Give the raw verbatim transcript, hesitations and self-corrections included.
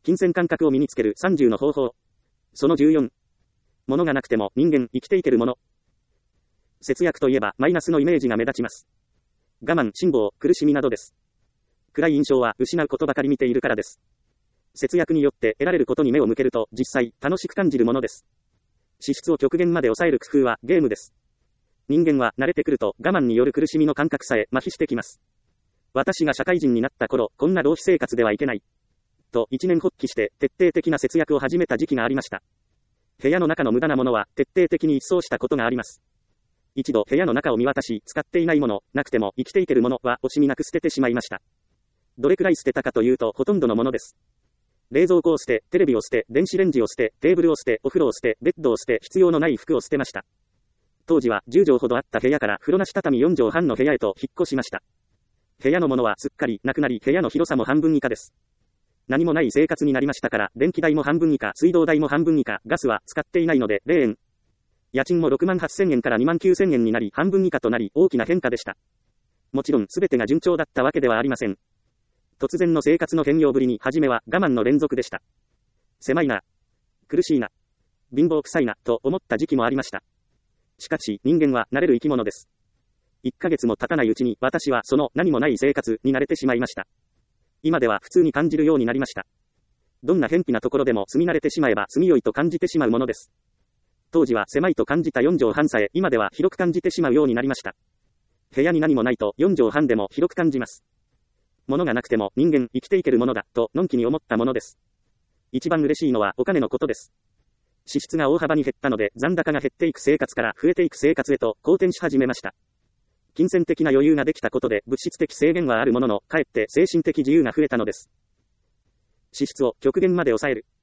金銭感覚を身につけるさんじゅうの方法。そのじゅうよん。物がなくても人間生きていけるもの。節約といえばマイナスのイメージが目立ちます。我慢、辛抱、苦しみなどです。暗い印象は失うことばかり見ているからです。節約によって得られることに目を向けると実際楽しく感じるものです。支出を極限まで抑える工夫はゲームです。人間は慣れてくると我慢による苦しみの感覚さえ麻痺してきます。私が社会人になった頃、こんな浪費生活ではいけない。と一年発起して徹底的な節約を始めた時期がありました。部屋の中の無駄なものは徹底的に一掃したことがあります。一度部屋の中を見渡し、使っていないもの、なくても生きていけるものは惜しみなく捨ててしまいました。どれくらい捨てたかというとほとんどのものです。冷蔵庫を捨て、テレビを捨て、電子レンジを捨て、テーブルを捨て、お風呂を捨て、ベッドを捨て、必要のない服を捨てました。当時はじゅうじょうほどあった部屋から風呂なし畳よんじょうはんの部屋へと引っ越しました。部屋のものはすっかりなくなり、部屋の広さも半分以下です。何もない生活になりましたから、電気代も半分以下、水道代も半分以下、ガスは使っていないのでぜろえん。家賃もろくまんはっせんえんからにまんきゅうせんえんになり、半分以下となり、大きな変化でした。もちろん全てが順調だったわけではありません。突然の生活の変容ぶりに、初めは我慢の連続でした。狭いな、苦しいな、貧乏臭いな、と思った時期もありました。しかし、人間は慣れる生き物です。いっかげつも経たないうちに、私はその何もない生活に慣れてしまいました。今では普通に感じるようになりました。どんな偏僻なところでも住み慣れてしまえば住みよいと感じてしまうものです。当時は狭いと感じたよんじょうはんさえ、今では広く感じてしまうようになりました。部屋に何もないとよんじょうはんでも広く感じます。物がなくても人間生きていけるものだ、とのんきに思ったものです。一番嬉しいのはお金のことです。支出が大幅に減ったので、残高が減っていく生活から増えていく生活へと好転し始めました。金銭的な余裕ができたことで物質的制限はあるものの、かえって精神的自由が増えたのです。支出を極限まで抑える。